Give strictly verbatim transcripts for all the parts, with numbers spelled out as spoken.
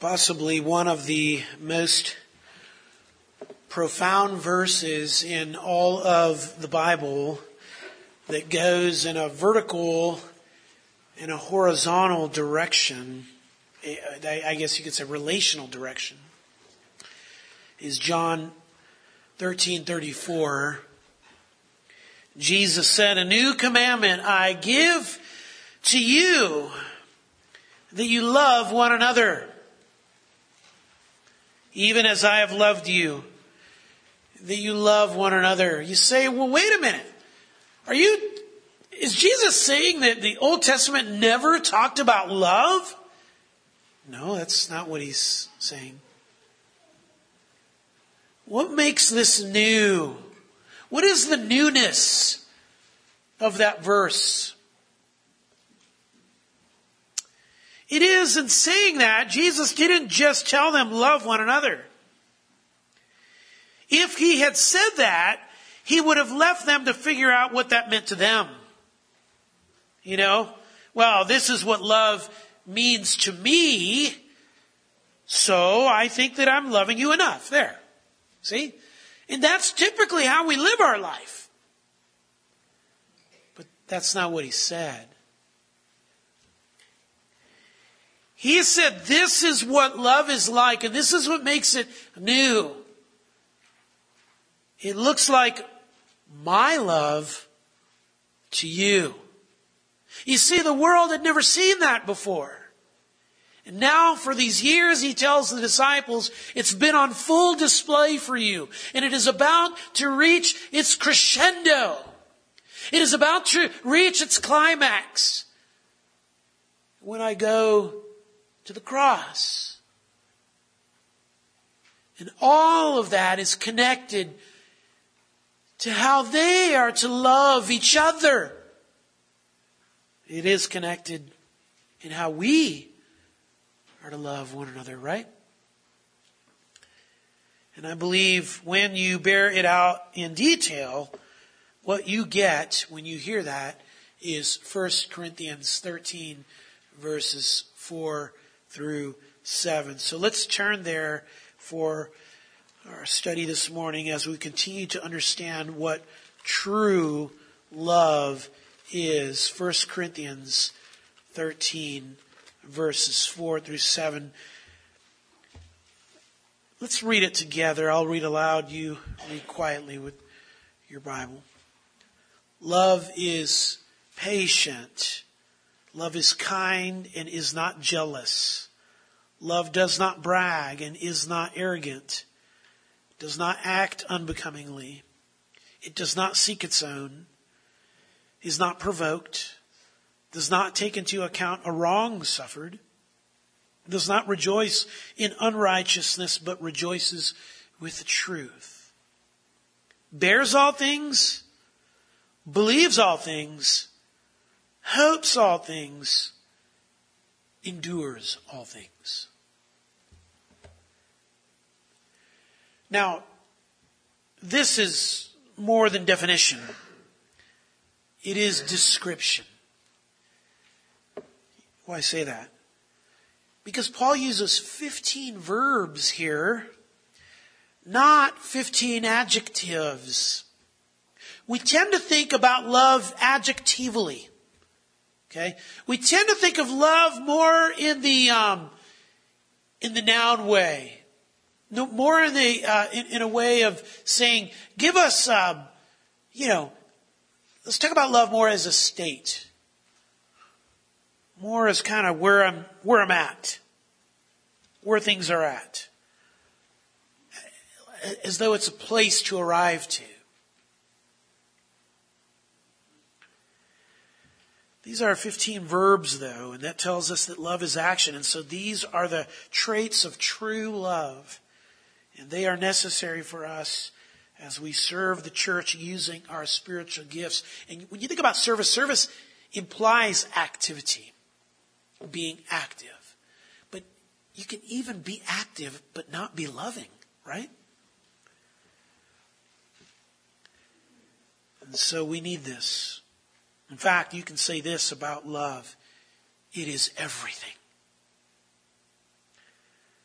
possibly one of the most profound verses in all of the Bible that goes in a vertical and a horizontal direction. I guess you could say relational direction, is John thirteen thirty-four. Jesus said, "A new commandment I give to you, that you love one another, even as I have loved you, that you love one another." You say, well, wait a minute. Are you, is Jesus saying that the Old Testament never talked about love? No, that's not what he's saying. What makes this new? What is the newness of that verse? It is in saying that Jesus didn't just tell them love one another. If he had said that, he would have left them to figure out what that meant to them. You know, well, this is what love means to me, so I think that I'm loving you enough. There. See? And that's typically how we live our life. But that's not what he said. He said this is what love is like, and this is what makes it new. It looks like my love to you. You see, the world had never seen that before. And now for these years, he tells the disciples, it's been on full display for you. And it is about to reach its crescendo. It is about to reach its climax when I go to the cross. And all of that is connected to how they are to love each other. It is connected in how we are to love one another, right? And I believe when you bear it out in detail, what you get when you hear that is First Corinthians thirteen, verses four through seven. So let's turn there for our study this morning as we continue to understand what true love is. First Corinthians thirteen, verses four through seven. Let's read it together. I'll read aloud. You read quietly with your Bible. Love is patient. Love is kind and is not jealous. Love does not brag and is not arrogant. Does not act unbecomingly. It does not seek its own. Is not provoked. Does not take into account a wrong suffered. Does not rejoice in unrighteousness, but rejoices with the truth. Bears all things. Believes all things. Hopes all things. Endures all things. Now, this is more than definition. It is description. Why say that? Because Paul uses fifteen verbs here, not fifteen adjectives. We tend to think about love adjectively. Okay? We tend to think of love more in the um, in the noun way. No, more in the uh, in, in a way of saying, give us, um, you know, let's talk about love more as a state. More as kind of where I'm where I'm at, where things are at, as though it's a place to arrive to. These are fifteen verbs, though, and that tells us that love is action. And so these are the traits of true love. And they are necessary for us as we serve the church using our spiritual gifts. And when you think about service, service implies activity, being active. But you can even be active but not be loving, right? And so we need this. In fact, you can say this about love. It is everything.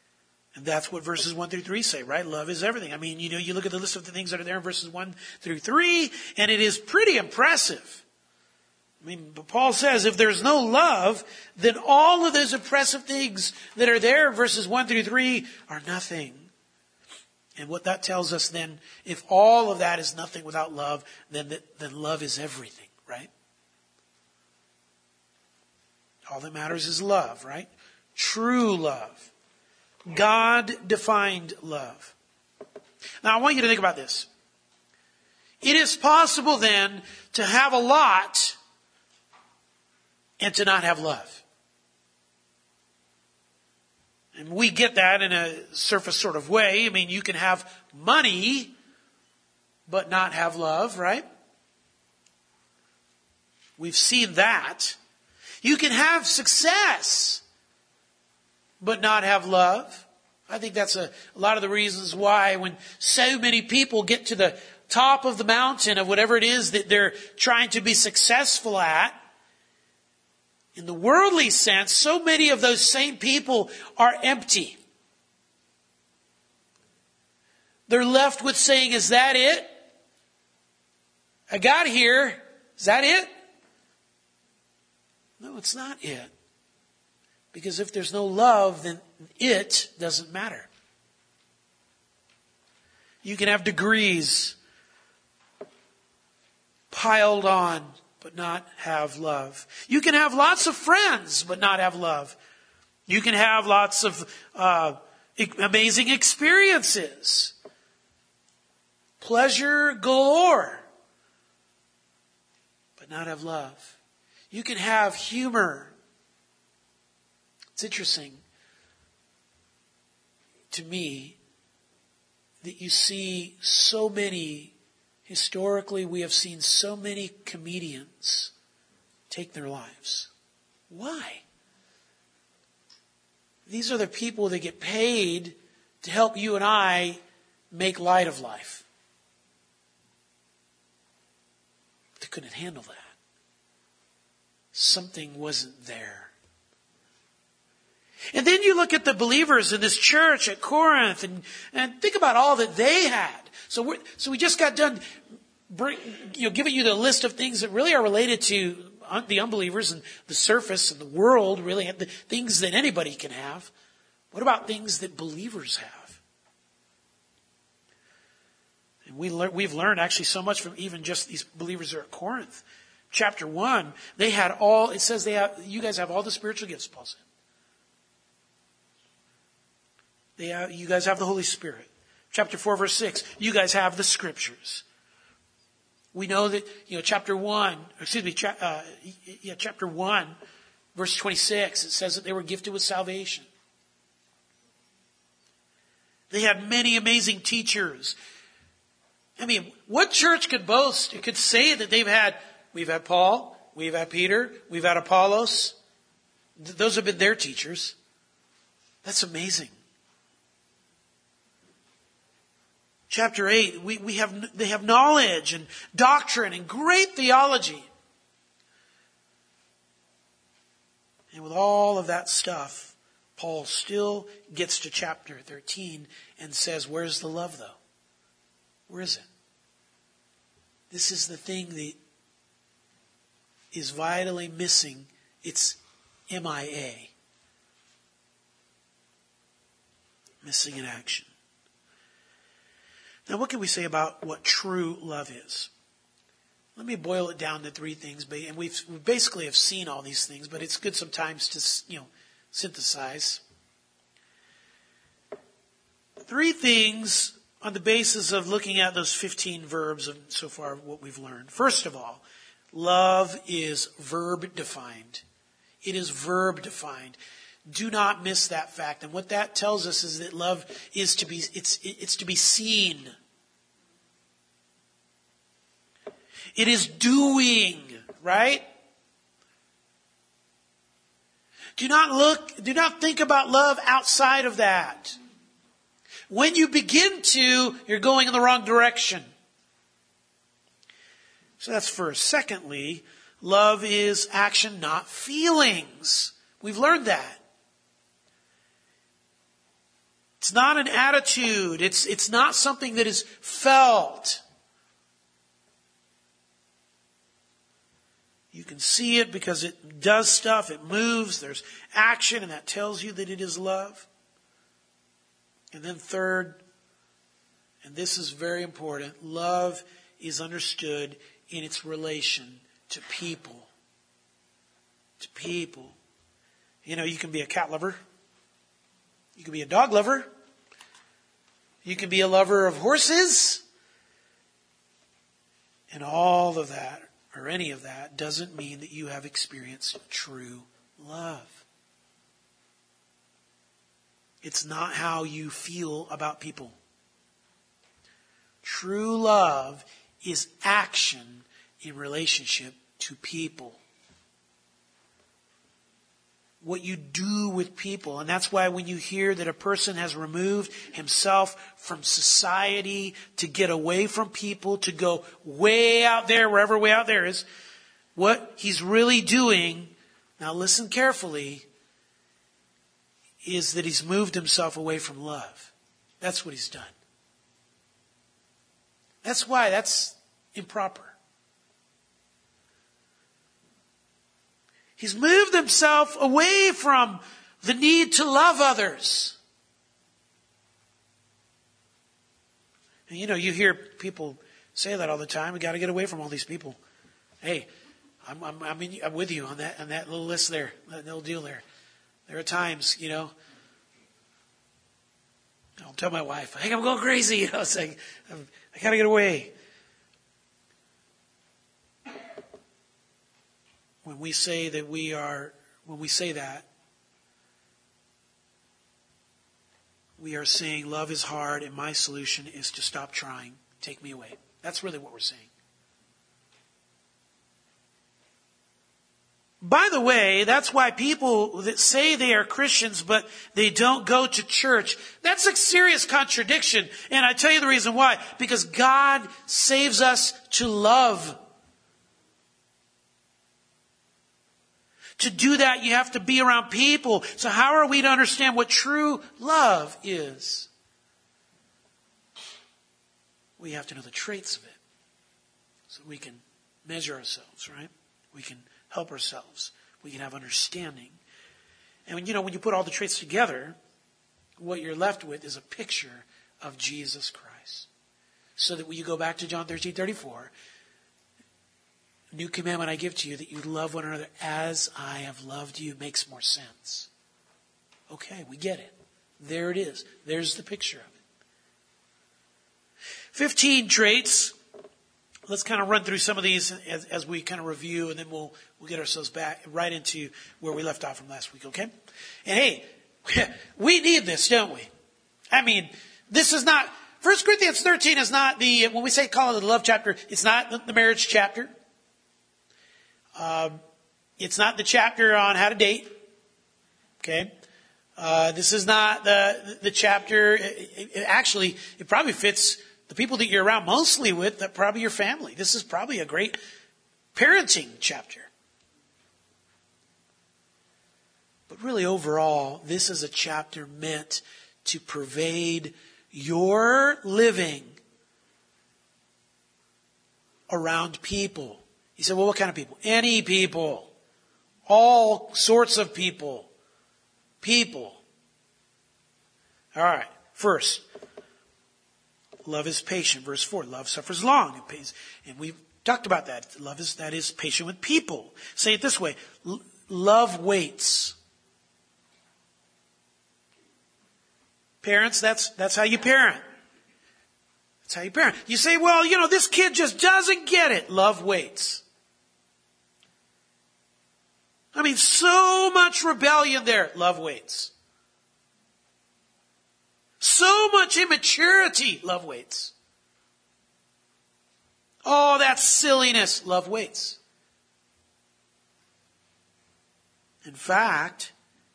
And that's what verses one through three say, right? Love is everything. I mean, you know, you look at the list of the things that are there in verses one through three, and it is pretty impressive. I mean, but Paul says if there's no love, then all of those impressive things that are there in verses one through three are nothing. And what that tells us then, if all of that is nothing without love, then, that, then love is everything, right? All that matters is love, right? True love. God-defined love. Now, I want you to think about this. It is possible then to have a lot and to not have love. And we get that in a surface sort of way. I mean, you can have money but not have love, right? We've seen that. You can have success but not have love. I think that's a, a lot of the reasons why when so many people get to the top of the mountain of whatever it is that they're trying to be successful at, in the worldly sense, so many of those same people are empty. They're left with saying, is that it? I got here. Is that it? No, it's not it. Because if there's no love, then it doesn't matter. You can have degrees piled on, but not have love. You can have lots of friends, but not have love. You can have lots of uh, amazing experiences. Pleasure galore, but not have love. You can have humor. It's interesting to me that you see so many, historically we have seen so many comedians take their lives. Why? These are the people that get paid to help you and I make light of life. They couldn't handle that. Something wasn't there. And then you look at the believers in this church at Corinth and, and think about all that they had. So we're, so we just got done bring, you know, giving you the list of things that really are related to the unbelievers and the surface and the world, really, the things that anybody can have. What about things that believers have? And we lear, we've learned actually so much from even just these believers who are at Corinth. Chapter one, they had all, it says they have, you guys have all the spiritual gifts, Paul said. They have, you guys have the Holy Spirit. Chapter four, verse six, you guys have the Scriptures. We know that, you know, chapter one, excuse me, cha, uh, yeah, chapter one, verse twenty-six, it says that they were gifted with salvation. They had many amazing teachers. I mean, what church could boast, it could say that they've had, we've had Paul, we've had Peter, we've had Apollos. Th- those have been their teachers. That's amazing. Chapter eight, we, we have, they have knowledge and doctrine and great theology. And with all of that stuff, Paul still gets to chapter thirteen and says, where's the love though? Where is it? This is the thing that is vitally missing. It's M I A. Missing in action. Now, what can we say about what true love is? Let me boil it down to three things. And we've, we basically have seen all these things, but it's good sometimes to, you know, synthesize. Three things on the basis of looking at those fifteen verbs of so far what we've learned. First of all, love is verb defined. It is verb defined. Do not miss that fact. And what that tells us is that love is to be, it's, it's to be seen. It is doing, right? Do not look, do not think about love outside of that. When you begin to, you're going in the wrong direction. So that's first. Secondly, love is action, not feelings. We've learned that. It's not an attitude. It's, it's not something that is felt. You can see it because it does stuff. It moves. There's action, and that tells you that it is love. And then third, and this is very important, love is understood in its relation to people. To people. You know, you can be a cat lover. You can be a dog lover. You can be a lover of horses. And all of that, or any of that, doesn't mean that you have experienced true love. It's not how you feel about people. True love is action in relationship to people. What you do with people. And that's why when you hear that a person has removed himself from society to get away from people, to go way out there, wherever way out there is, what he's really doing, now listen carefully, is that he's moved himself away from love. That's what he's done. That's why that's improper. He's moved himself away from the need to love others. And you know, you hear people say that all the time. We got to get away from all these people. Hey, I'm, I'm, I'm, in, I'm with you on that on that little list there, that little deal there. There are times, you know, I'll tell my wife, I think I'm going crazy. You know, it's like, I'm, I got to get away. When we say that we are, when we say that, we are saying love is hard and my solution is to stop trying. Take me away. That's really what we're saying. By the way, that's why people that say they are Christians but they don't go to church, that's a serious contradiction. And I tell you the reason why. Because God saves us to love. To do that, you have to be around people. So how are we to understand what true love is? We have to know the traits of it. So we can measure ourselves, right? We can help ourselves. We can have understanding. And when, you know, when you put all the traits together, what you're left with is a picture of Jesus Christ. So that when you go back to John thirteen thirty-four, new commandment I give to you, that you love one another as I have loved you, makes more sense. Okay, we get it. There it is. There's the picture of it. Fifteen traits. Let's kind of run through some of these as, as we kind of review, and then we'll we'll get ourselves back right into where we left off from last week, okay? And hey, we need this, don't we? I mean, this is not, First Corinthians thirteen is not the, when we say call it the love chapter, it's not the, the marriage chapter. Um, it's not the chapter on how to date. Okay. Uh, this is not the, the chapter. It, it actually, it probably fits the people that you're around mostly with, that probably your family. This is probably a great parenting chapter. But really overall, this is a chapter meant to pervade your living around people. He said, well, what kind of people? Any people. All sorts of people. People. All right. First, love is patient. Verse four, love suffers long. It pays, and we've talked about that. Love is, that is patient with people. Say it this way. L- love waits. Parents, that's, that's how you parent. That's how you parent. You say, well, you know, this kid just doesn't get it. Love waits. I mean, so much rebellion there. Love waits. So much immaturity. Love waits. Oh, that silliness. Love waits. In fact,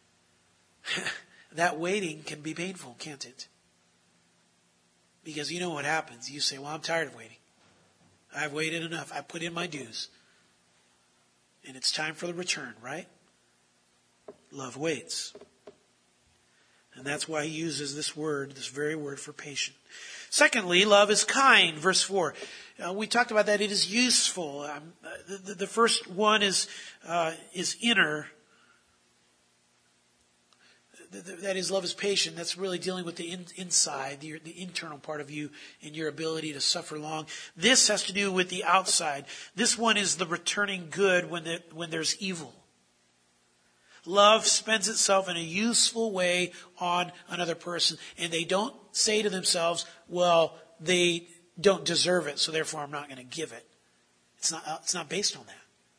that waiting can be painful, can't it? Because you know what happens. You say, well, I'm tired of waiting. I've waited enough. I put in my dues. And it's time for the return, right? Love waits. And that's why he uses this word, this very word for patient. Secondly, love is kind, verse four. Uh, we talked about that. It is useful. Um, the, the first one is uh, is inner. That is, love is patient. That's really dealing with the in, inside, the, the internal part of you and your ability to suffer long. This has to do with the outside. This one is the returning good when the, when there's evil. Love spends itself in a useful way on another person, and they don't say to themselves, well, they don't deserve it, so therefore I'm not going to give it. It's not, it's not based on that.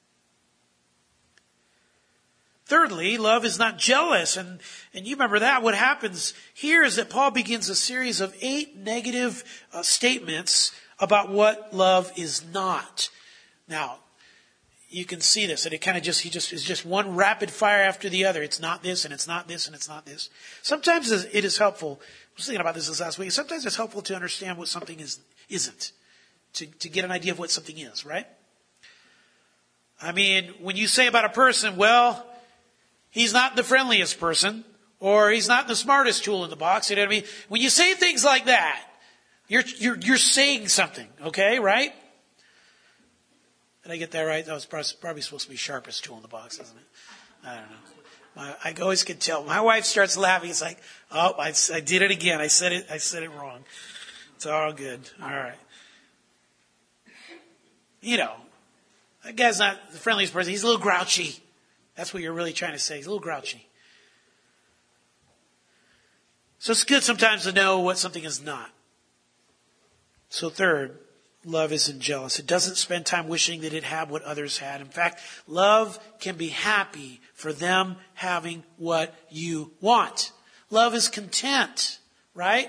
Thirdly, love is not jealous. And, and you remember that. What happens here is that Paul begins a series of eight negative uh, statements about what love is not. Now, you can see this, and it kind of just, he just, is just one rapid fire after the other. It's not this, and it's not this, and it's not this. Sometimes it is helpful. I was thinking about this this last week. Sometimes it's helpful to understand what something is, isn't. To, to get an idea of what something is, right? I mean, when you say about a person, well, he's not the friendliest person, or he's not the smartest tool in the box. You know what I mean? When you say things like that, you're you're you're saying something, okay, right? Did I get that right? That was probably supposed to be sharpest tool in the box, isn't it? I don't know. My, I always can tell. My wife starts laughing. It's like, oh, I, I did it again. I said it. I said it wrong. It's all good. All right. You know, that guy's not the friendliest person. He's a little grouchy. That's what you're really trying to say. He's a little grouchy. So it's good sometimes to know what something is not. So third, love isn't jealous. It doesn't spend time wishing that it had what others had. In fact, love can be happy for them having what you want. Love is content, right?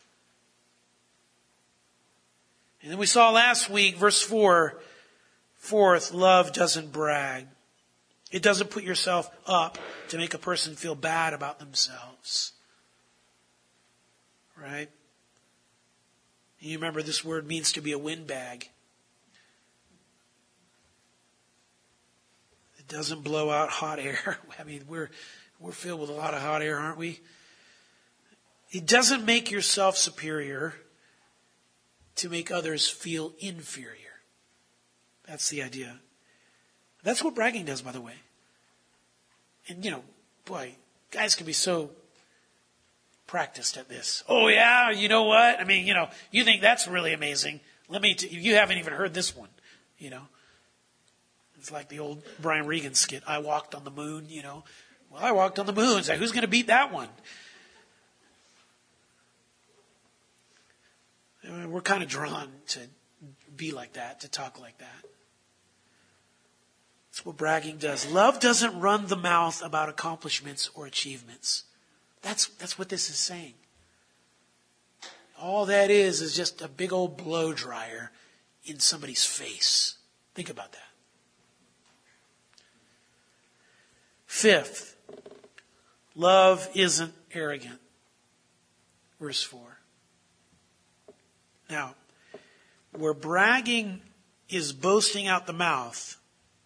And then we saw last week, verse four, fourth, love doesn't brag. It doesn't put yourself up to make a person feel bad about themselves. Right? You remember this word means to be a windbag. It doesn't blow out hot air. I mean, we're we're filled with a lot of hot air, aren't we? It doesn't make yourself superior to make others feel inferior. That's the idea. That's what bragging does, by the way. And, you know, boy, guys can be so practiced at this. Oh, yeah, you know what? I mean, you know, you think that's really amazing. Let me, t- you haven't even heard this one, you know. It's like the old Brian Regan skit, I walked on the moon, you know. Well, I walked on the moon. It's like, who's going to beat that one? I mean, we're kind of drawn to be like that, to talk like that. That's what bragging does. Love doesn't run the mouth about accomplishments or achievements. That's, that's what this is saying. All that is is just a big old blow dryer in somebody's face. Think about that. Fifth, love isn't arrogant. Verse four. Now, where bragging is boasting out the mouth,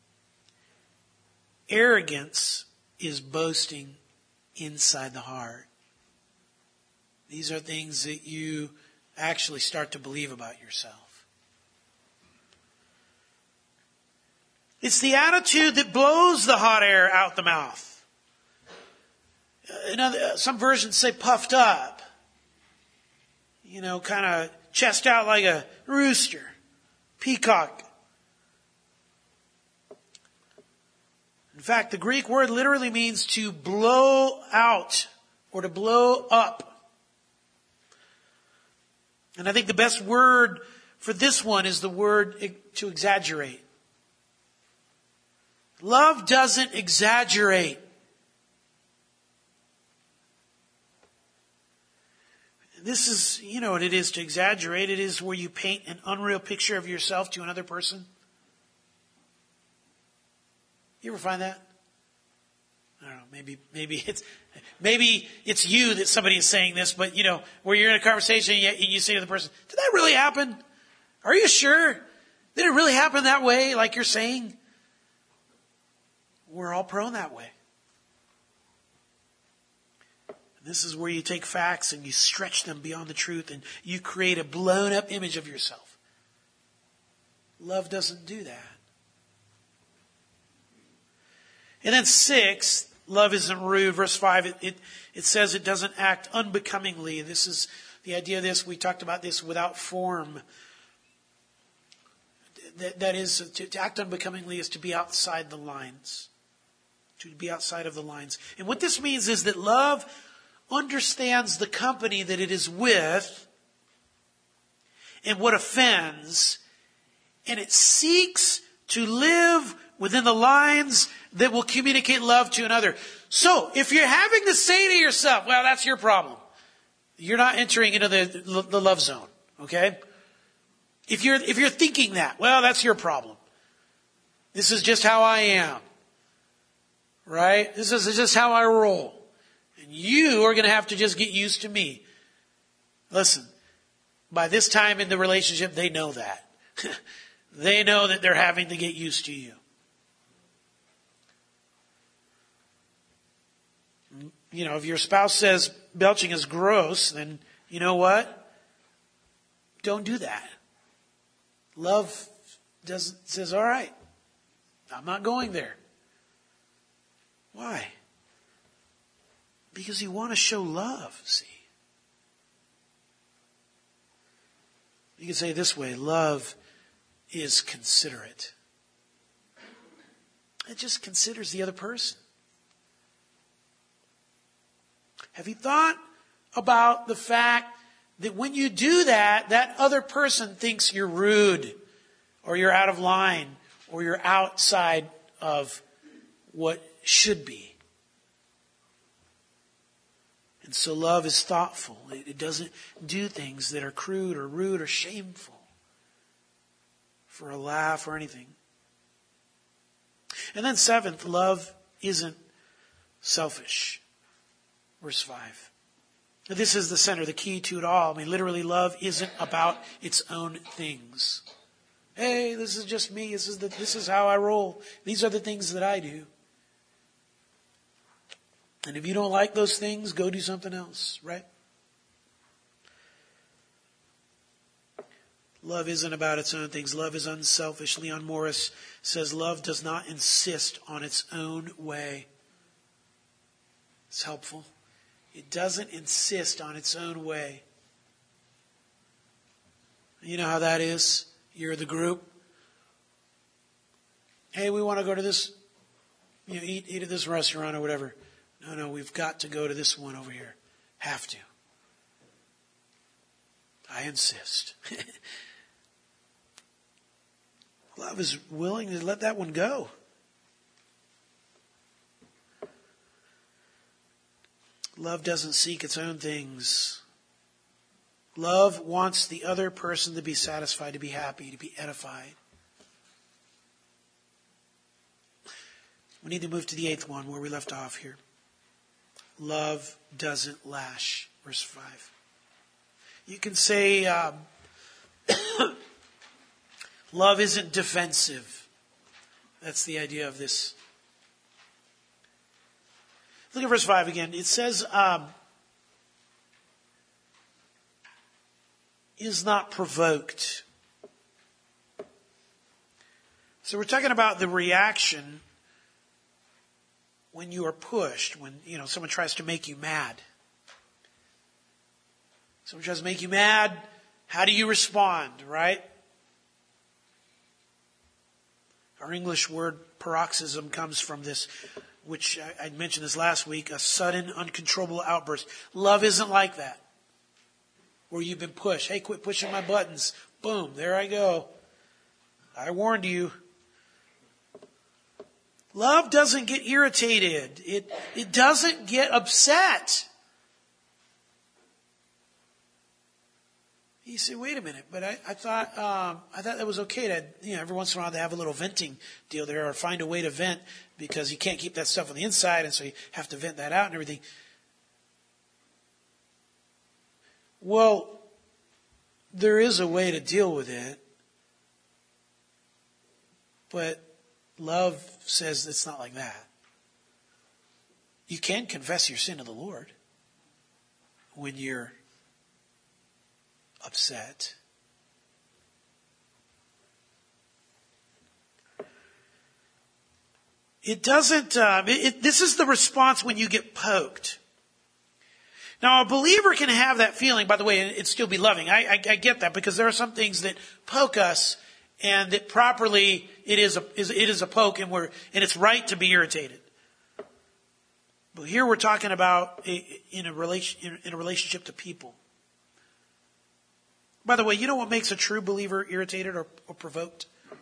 arrogance is boasting inside the heart. These are things that you actually start to believe about yourself. It's the attitude that blows the hot air out the mouth. Another, some versions say puffed up. You know, kind of chest out like a rooster, peacock. In fact, the Greek word literally means to blow out or to blow up. And I think the best word for this one is the word to exaggerate. Love doesn't exaggerate. This is, you know what it is to exaggerate. It is where you paint an unreal picture of yourself to another person. You ever find that? I don't know. Maybe, maybe it's, maybe it's you that somebody is saying this, but you know, where you're in a conversation and you, you say to the person, did that really happen? Are you sure? Did it really happen that way, like you're saying? We're all prone that way. This is where you take facts and you stretch them beyond the truth and you create a blown up image of yourself. Love doesn't do that. And then six, love isn't rude. Verse five, it, it, it says it doesn't act unbecomingly. This is the idea of this. We talked about this without form. That, that is, to, to act unbecomingly is to be outside the lines. To be outside of the lines. And what this means is that love understands the company that it is with and what offends, and it seeks to live within the lines that will communicate love to another. So, if you're having to say to yourself, well, that's your problem. You're not entering into the, the love zone, okay? If you're, if you're thinking that, well, that's your problem. This is just how I am. Right? This is just how I roll. And you are going to have to just get used to me. Listen, by this time in the relationship, they know that. They know that they're having to get used to you. You know, if your spouse says belching is gross, then you know what? Don't do that. Love doesn't says, all right, I'm not going there. Why? Because you want to show love, see. You can say it this way, love is considerate. It just considers the other person. Have you thought about the fact that when you do that, that other person thinks you're rude, or you're out of line, or you're outside of what should be? And so love is thoughtful. It doesn't do things that are crude or rude or shameful for a laugh or anything. And then seventh, love isn't selfish. Verse five. This is the center, the key to it all. I mean, literally, love isn't about its own things. Hey, this is just me. This is the, this is how I roll. These are the things that I do. And if you don't like those things, go do something else, right? Love isn't about its own things. Love is unselfish. Leon Morris says love does not insist on its own way. It's helpful. It doesn't insist on its own way. You know how that is? You're the group. Hey, we want to go to this, you know, eat, eat at this restaurant or whatever. No, no, we've got to go to this one over here. Have to. I insist. Love is willing to let that one go. Love doesn't seek its own things. Love wants the other person to be satisfied, to be happy, to be edified. We need to move to the eighth one where we left off here. Love doesn't lash. Verse five. You can say um, love isn't defensive. That's the idea of this. Look at verse five again. It says, um, is not provoked. So we're talking about the reaction when you are pushed, when, you know, someone tries to make you mad. Someone tries to make you mad, how do you respond, right? Our English word paroxysm comes from this, which I, I mentioned this last week, a sudden, uncontrollable outburst. Love isn't like that. Where you've been pushed. Hey, quit pushing my buttons. Boom, there I go. I warned you. Love doesn't get irritated. It, it doesn't get upset. You say, wait a minute, but I, I thought um, I thought that was okay to, you know, every once in a while to have a little venting deal there, or find a way to vent, because you can't keep that stuff on the inside, and so you have to vent that out and everything. Well, there is a way to deal with it, but love says it's not like that. You can confess your sin to the Lord. when you're upset. It doesn't, uh, it, it, this is the response when you get poked. Now, a believer can have that feeling, by the way, and it still be loving. I, I, I get that, because there are some things that poke us, and that properly it is a, is, it is a poke, and we're, and it's right to be irritated. But here we're talking about a, in a relation, in a relationship to people. By the way, you know what makes a true believer irritated or, or provoked?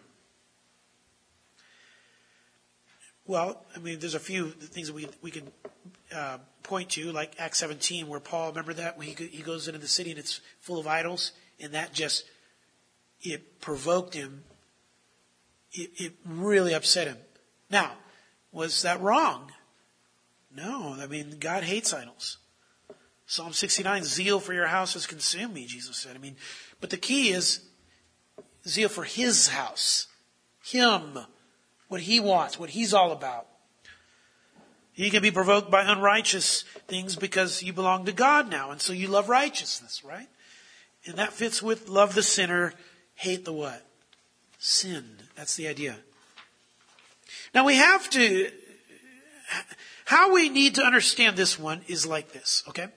Well, I mean, there's a few things that we we can uh, point to, like Acts seventeen, where Paul, remember that when he he goes into the city and it's full of idols, and that just it provoked him. It, it really upset him. Now, was that wrong? No, I mean, God hates idols. Psalm sixty-nine, zeal for your house has consumed me, Jesus said. I mean, but the key is zeal for His house, Him. What He wants, what He's all about. You can be provoked by unrighteous things because you belong to God now. And so you love righteousness, right? And that fits with love the sinner, hate the what? Sin. That's the idea. Now we have to, how we need to understand this one is like this, okay?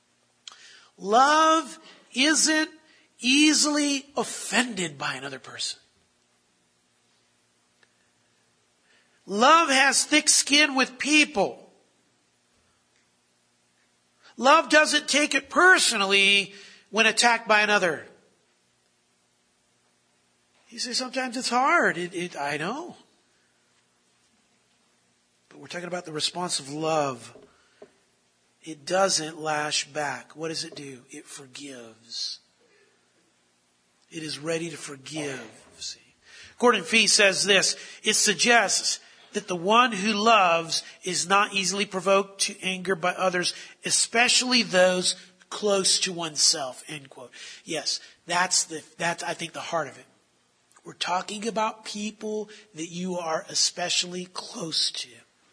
Love isn't easily offended by another person. Love has thick skin with people. Love doesn't take it personally when attacked by another. You say sometimes it's hard. It, it, I know. But we're talking about the response of love. It doesn't lash back. What does it do? It forgives. It is ready to forgive. See? Gordon Fee says this. It suggests that the one who loves is not easily provoked to anger by others, especially those close to oneself, end quote. Yes, that's the, that's, I think, the heart of it. We're talking about people that you are especially close to.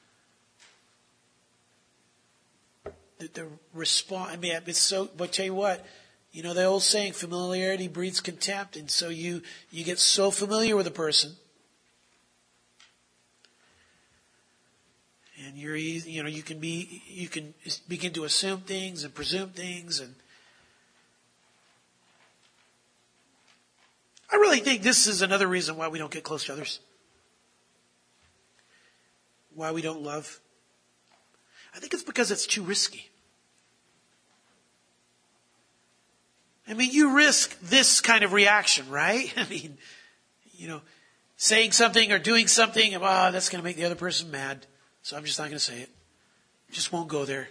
The, the response, I mean, it's so, but tell you what, you know, the old saying, familiarity breeds contempt. And so you, you get so familiar with a person, and you're, you know, you can be, you can begin to assume things and presume things. And I really think this is another reason why we don't get close to others. Why we don't love. I think it's because it's too risky. I mean, you risk this kind of reaction, right? I mean, you know, saying something or doing something, and, oh, that's going to make the other person mad. So I'm just not going to say it. Just won't go there.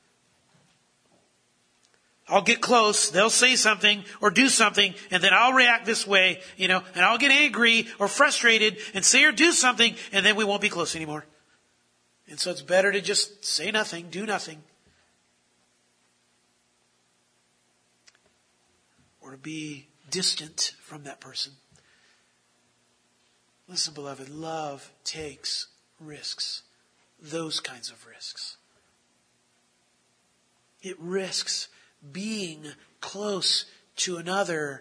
I'll get close. They'll say something or do something, and then I'll react this way, you know, and I'll get angry or frustrated and say or do something, and then we won't be close anymore. And so it's better to just say nothing, do nothing. Or to be distant from that person. Listen, beloved, love takes risks. Those kinds of risks. It risks being close to another.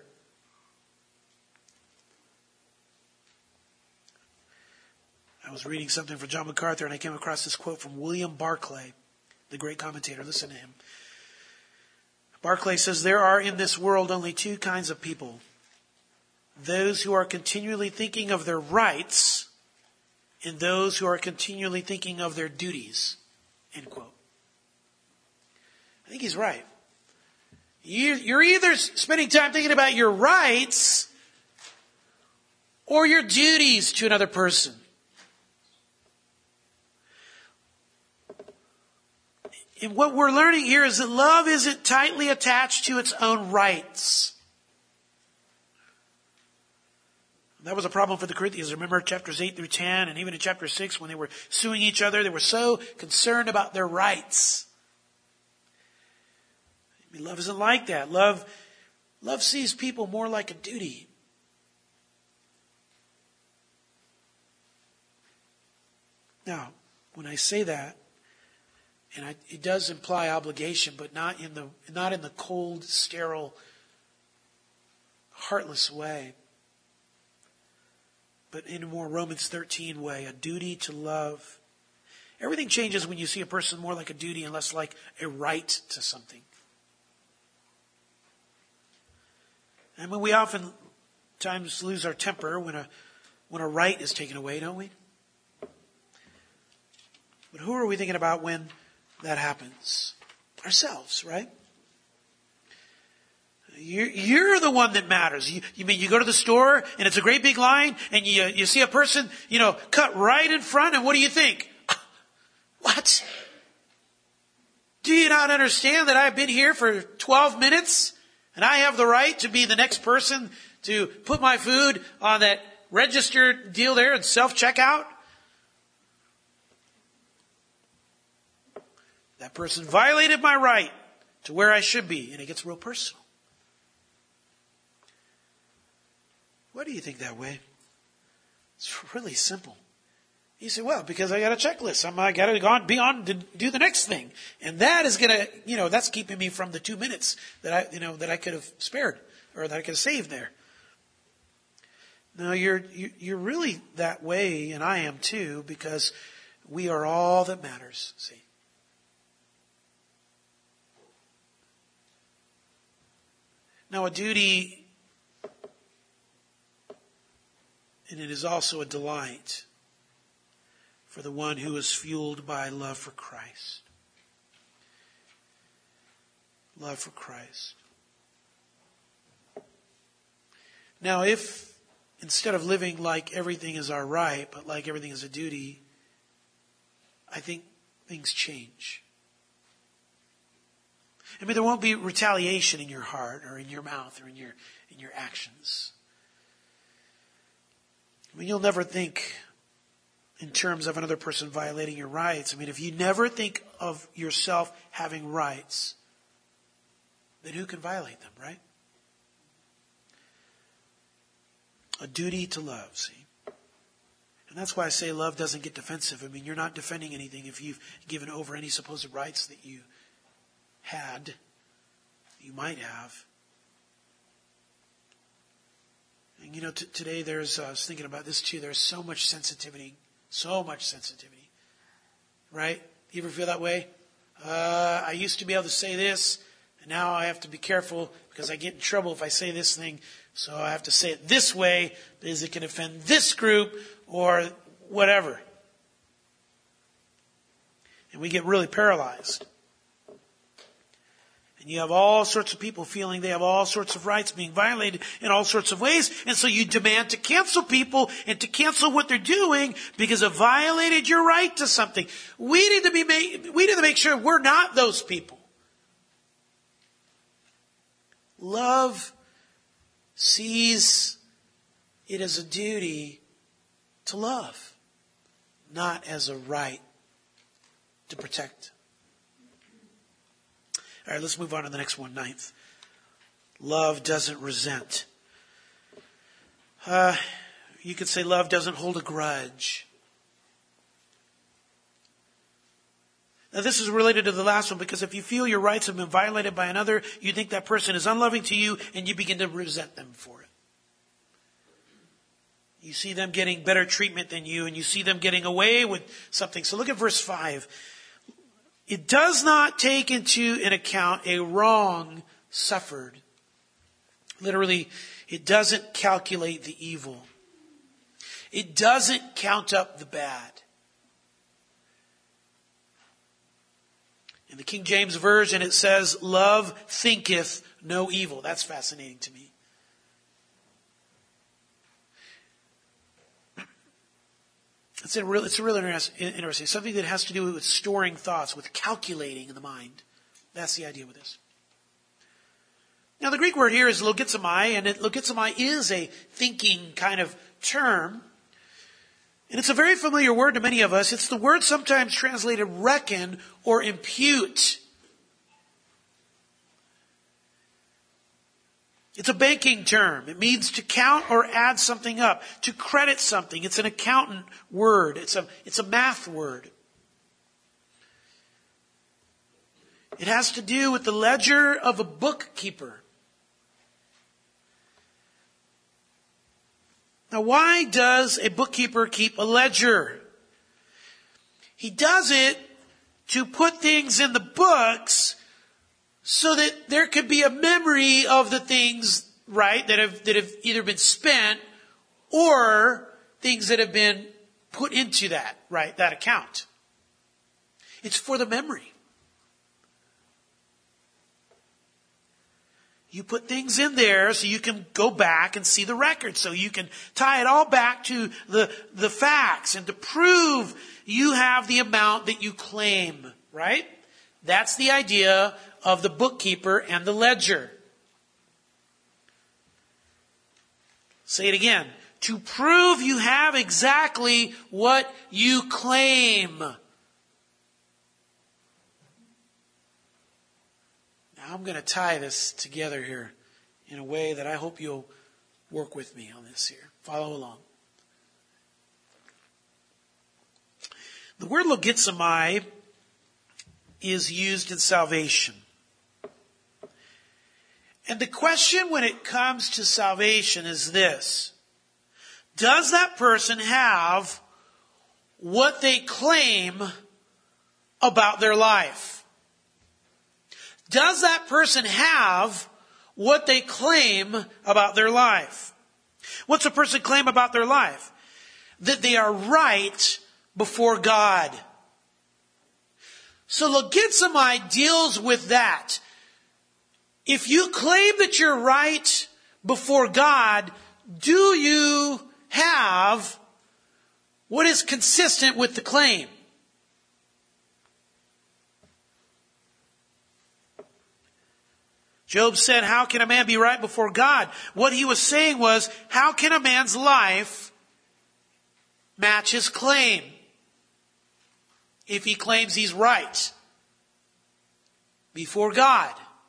I was reading something from John MacArthur, and I came across this quote from William Barclay, the great commentator. Listen to him. Barclay says, there are in this world only two kinds of people. Those who are continually thinking of their rights, and those who are continually thinking of their duties. End quote. I think he's right. You're either spending time thinking about your rights or your duties to another person. And what we're learning here is that love isn't tightly attached to its own rights. That was a problem for the Corinthians. Remember chapters eight through ten, and even in chapter six, when they were suing each other, they were so concerned about their rights. I mean, love isn't like that. Love, love sees people more like a duty. Now, when I say that, And I, it does imply obligation, but not in the not in the cold, sterile, heartless way, but in a more Romans thirteen way, a duty to love. Everything changes when you see a person more like a duty and less like a right to something. And when we often times lose our temper when a when a right is taken away, don't we? But who are we thinking about when that happens? Ourselves, right? You're, you're the one that matters. You, you mean you go to the store and it's a great big line and you you see a person, you know, cut right in front, and what do you think? What? Do you not understand that I've been here for twelve minutes and I have the right to be the next person to put my food on that registered deal there and self-checkout? That person violated my right to where I should be, and it gets real personal. Why do you think that way? It's really simple. You say, well, because I got a checklist. I'm, I got to go on, be on to do the next thing. And that is going to, you know, that's keeping me from the two minutes that I, you know, that I could have spared or that I could have saved there. No, you're, you're really that way, and I am too, because we are all that matters, see. Now, a duty, and it is also a delight for the one who is fueled by love for Christ. Love for Christ. Now, if instead of living like everything is our right, but like everything is a duty, I think things change. I mean, there won't be retaliation in your heart or in your mouth or in your in your actions. I mean, you'll never think in terms of another person violating your rights. I mean, if you never think of yourself having rights, then who can violate them, right? A duty to love, see? And that's why I say love doesn't get defensive. I mean, you're not defending anything if you've given over any supposed rights that you had, you might have. And you know, t- today there's, uh, I was thinking about this too, there's so much sensitivity, so much sensitivity, right? You ever feel that way? Uh, I used to be able to say this, and now I have to be careful because I get in trouble if I say this thing, so I have to say it this way because it can offend this group or whatever. And we get really paralyzed. And you have all sorts of people feeling they have all sorts of rights being violated in all sorts of ways. And so you demand to cancel people and to cancel what they're doing because it violated your right to something. We need to be made, we need to make sure we're not those people. Love sees it as a duty to love, not as a right to protect. All right, let's move on to the next one, ninth. Love doesn't resent. Uh, you could say love doesn't hold a grudge. Now, this is related to the last one because if you feel your rights have been violated by another, you think that person is unloving to you and you begin to resent them for it. You see them getting better treatment than you and you see them getting away with something. So look at verse five. It does not take into an account a wrong suffered. Literally, it doesn't calculate the evil. It doesn't count up the bad. In the King James Version, it says, love thinketh no evil. That's fascinating to me. It's a real, it's a really interesting. Something that has to do with storing thoughts, with calculating in the mind. That's the idea with this. Now, the Greek word here is logizomai, and it, logizomai is a thinking kind of term. And it's a very familiar word to many of us. It's the word sometimes translated reckon or impute. It's a banking term. It means to count or add something up, to credit something. It's an accountant word. It's a, it's a math word. It has to do with the ledger of a bookkeeper. Now, why does a bookkeeper keep a ledger? He does it to put things in the books so that there could be a memory of the things, right, that have, that have either been spent or things that have been put into that, right, that account. It's for the memory. You put things in there so you can go back and see the record, so you can tie it all back to the, the facts and to prove you have the amount that you claim, right? That's the idea of the bookkeeper and the ledger. Say it again. To prove you have exactly what you claim. Now I'm going to tie this together here in a way that I hope you'll work with me on this here. Follow along. The word logizomai is used in salvation. And the question when it comes to salvation is this. Does that person have what they claim about their life? Does that person have what they claim about their life? What's a person claim about their life? That they are right before God. So logizomai deals with that. If you claim that you're right before God, do you have what is consistent with the claim? Job said, how can a man be right before God? What he was saying was, how can a man's life match his claim? If he claims he's right before God.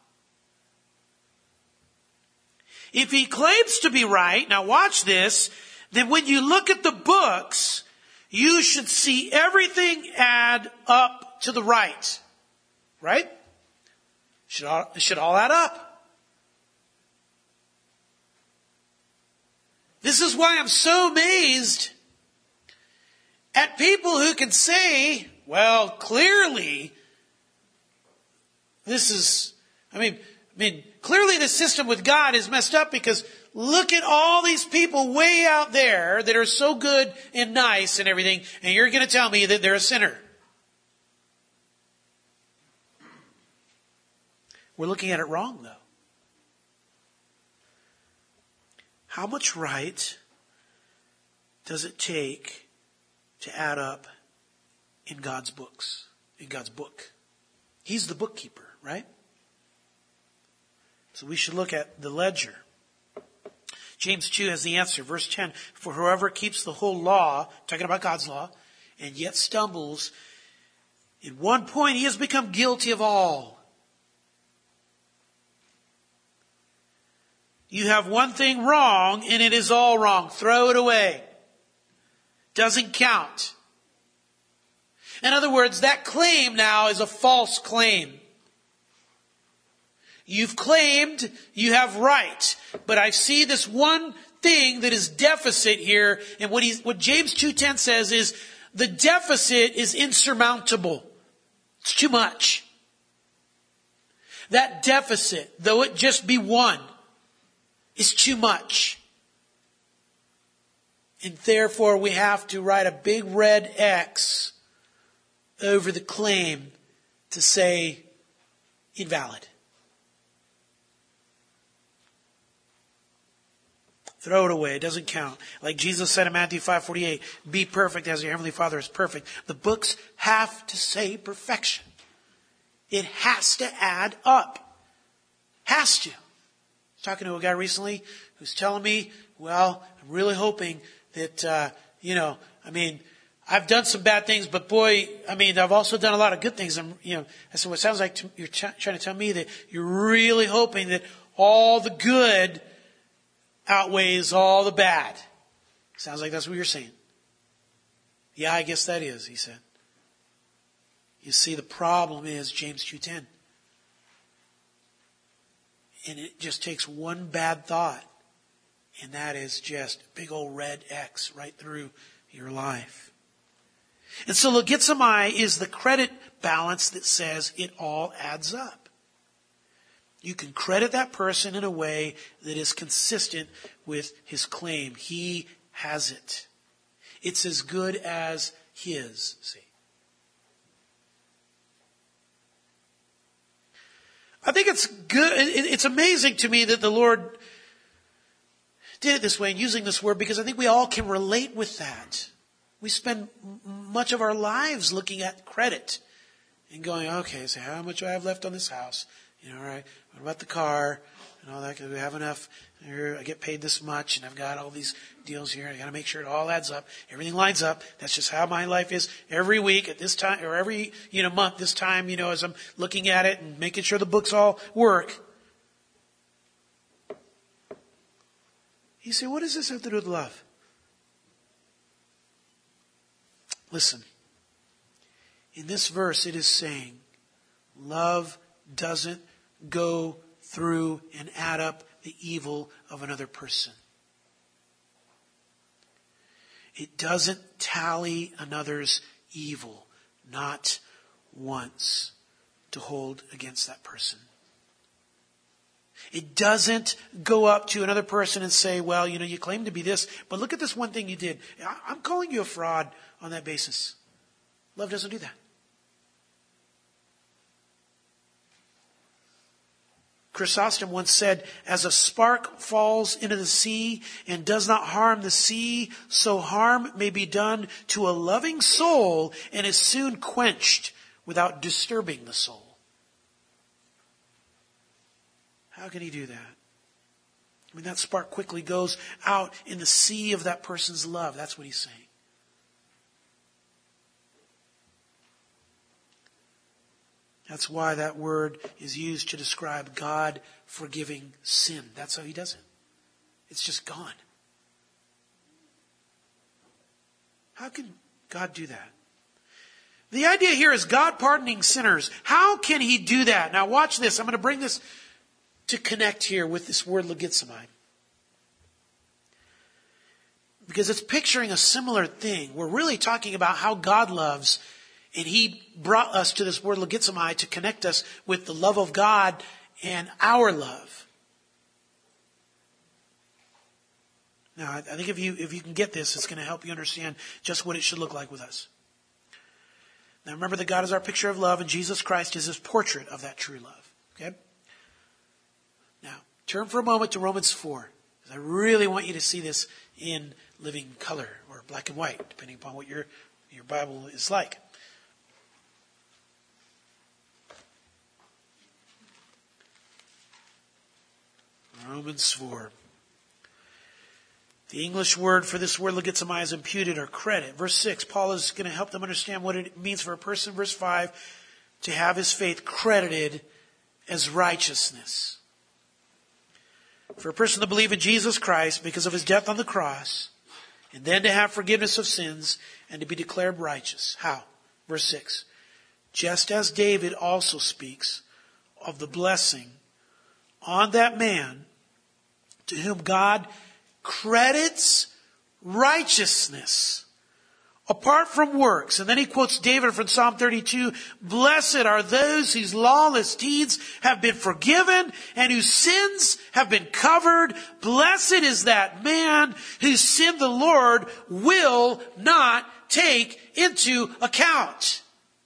If he claims to be right, now watch this, then when you look at the books, you should see everything add up to the right. Right? Should all, it should all add up. This is why I'm so amazed at people who can say, well, clearly, this is, I mean, I mean, clearly the system with God is messed up because look at all these people way out there that are so good and nice and everything, and you're going to tell me that they're a sinner. We're looking at it wrong, though. How much right does it take to add up in God's books, in God's book? He's the bookkeeper, right? So we should look at the ledger. James two has the answer. Verse ten, for whoever keeps the whole law, talking about God's law, and yet stumbles, in one point he has become guilty of all. You have one thing wrong and it is all wrong. Throw it away. Doesn't count. In other words, that claim now is a false claim. You've claimed you have right, but I see this one thing that is deficit here, and what, he's, what James two ten says is the deficit is insurmountable. It's too much. That deficit, though it just be one, is too much. And therefore we have to write a big red X over the claim to say invalid. Throw it away. It doesn't count. Like Jesus said in Matthew five forty-eight, be perfect as your heavenly Father is perfect. The books have to say perfection. It has to add up. Has to. I was talking to a guy recently who's telling me, well, I'm really hoping that, uh, you know, I mean, I've done some bad things, but boy, I mean, I've also done a lot of good things. I'm, you know, I said, well, it sounds like to, you're ch- trying to tell me that you're really hoping that all the good outweighs all the bad. Sounds like that's what you're saying. Yeah, I guess that is, he said. You see, the problem is James two ten. And it just takes one bad thought, and that is just a big old red X right through your life. And so logizomai is the credit balance that says it all adds up. You can credit that person in a way that is consistent with his claim. He has it. It's as good as his. See? I think it's good. It's amazing to me that the Lord did it this way and using this word, because I think we all can relate with that. We spend much of our lives looking at credit and going, okay, so how much do I have left on this house? You know, right? What about the car and all that? Do we have enough? I get paid this much, and I've got all these deals here. I got to make sure it all adds up. Everything lines up. That's just how my life is every week at this time, or every you know month this time. You know, as I'm looking at it and making sure the books all work. You say, what does this have to do with love? Listen. In this verse, it is saying, love doesn't go through and add up the evil of another person. It doesn't tally another's evil, not once, to hold against that person. It doesn't go up to another person and say, well, you know, you claim to be this, but look at this one thing you did. I'm calling you a fraud on that basis. Love doesn't do that. Chrysostom once said, as a spark falls into the sea and does not harm the sea, so harm may be done to a loving soul and is soon quenched without disturbing the soul. How can he do that? I mean, that spark quickly goes out in the sea of that person's love. That's what he's saying. That's why that word is used to describe God forgiving sin. That's how he does it. It's just gone. How can God do that? The idea here is God pardoning sinners. How can he do that? Now watch this. I'm going to bring this to connect here with this word logizomai. Because it's picturing a similar thing. We're really talking about how God loves. And he brought us to this word logizomai to connect us with the love of God and our love. Now, I think if you if you can get this, it's going to help you understand just what it should look like with us. Now, remember that God is our picture of love, and Jesus Christ is his portrait of that true love. Okay? Now, turn for a moment to Romans four. Because I really want you to see this in living color or black and white, depending upon what your, your Bible is like. Romans four. The English word for this word logizomai is imputed or credit. Verse six, Paul is going to help them understand what it means for a person, verse five, to have his faith credited as righteousness. For a person to believe in Jesus Christ because of his death on the cross, and then to have forgiveness of sins and to be declared righteous. How? Verse six. Just as David also speaks of the blessing on that man to whom God credits righteousness apart from works. And then he quotes David from Psalm thirty-two, blessed are those whose lawless deeds have been forgiven and whose sins have been covered. Blessed is that man whose sin the Lord will not take into account.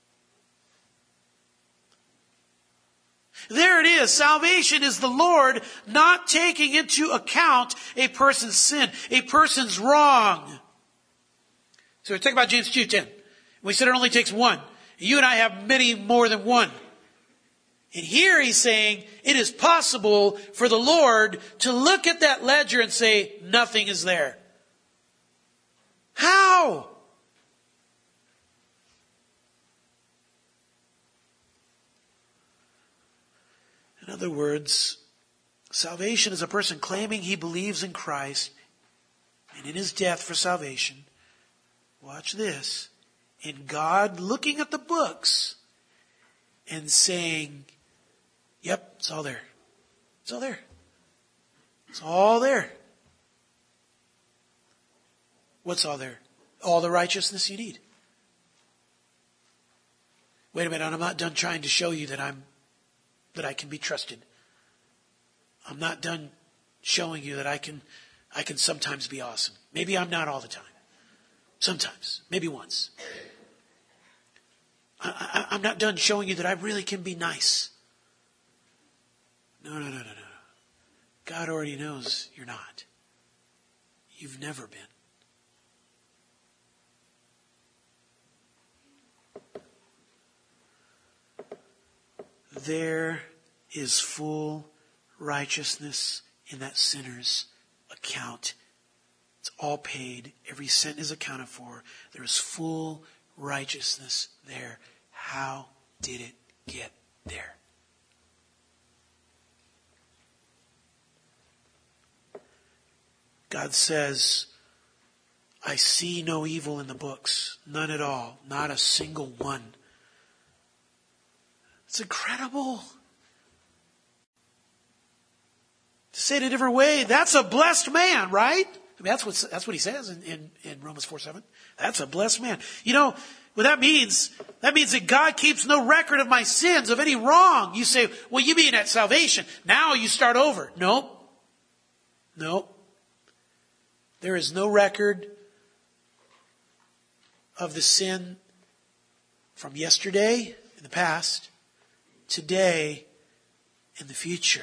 There it is. Salvation is the Lord not taking into account a person's sin, a person's wrong. So we talk about James two ten. We said it only takes one. You and I have many more than one. And here he's saying it is possible for the Lord to look at that ledger and say, nothing is there. How? In other words, salvation is a person claiming he believes in Christ and in his death for salvation. Watch this. And God looking at the books and saying, yep, it's all there. It's all there. It's all there. What's all there? All the righteousness you need. Wait a minute, I'm not done trying to show you that I'm that I can be trusted. I'm not done showing you that I can I can sometimes be awesome. Maybe I'm not all the time. Sometimes. Maybe once. I, I, I'm not done showing you that I really can be nice. No, no, no, no, no. God already knows you're not. You've never been. There is full righteousness in that sinner's account. It's all paid. Every cent is accounted for. There is full righteousness there. How did it get there? God says, I see no evil in the books. None at all. Not a single one. It's incredible. To say it a different way, that's a blessed man, right? I mean, that's what, that's what he says in, in, in Romans four seven. That's a blessed man. You know, what that means, that means that God keeps no record of my sins, of any wrong. You say, well, you mean at salvation. Now you start over. Nope. Nope. There is no record of the sin from yesterday, in the past, today, in the future.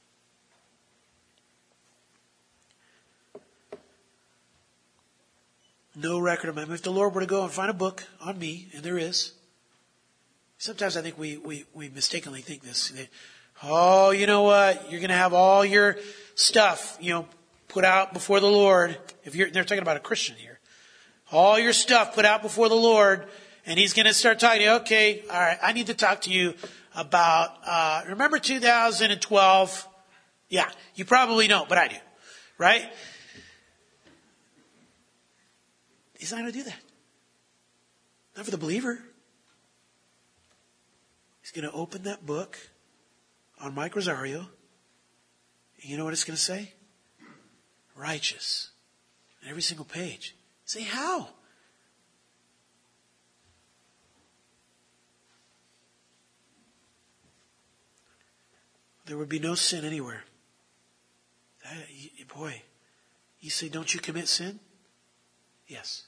No record of mine. If the Lord were to go and find a book on me, and there is, sometimes I think we, we, we mistakenly think this. Oh, you know what? You're going to have all your stuff, you know, put out before the Lord. If you're, they're talking about a Christian here. All your stuff put out before the Lord, and He's going to start talking to you. Okay, all right, I need to talk to you about, uh, remember two thousand twelve? Yeah, you probably know, but I do. Right? He's not going to do that. Not for the believer. He's going to open that book on Mike Rosario. And you know what it's going to say? Righteous. On every single page. Say, how? There would be no sin anywhere. That, boy, you say, don't you commit sin? Yes.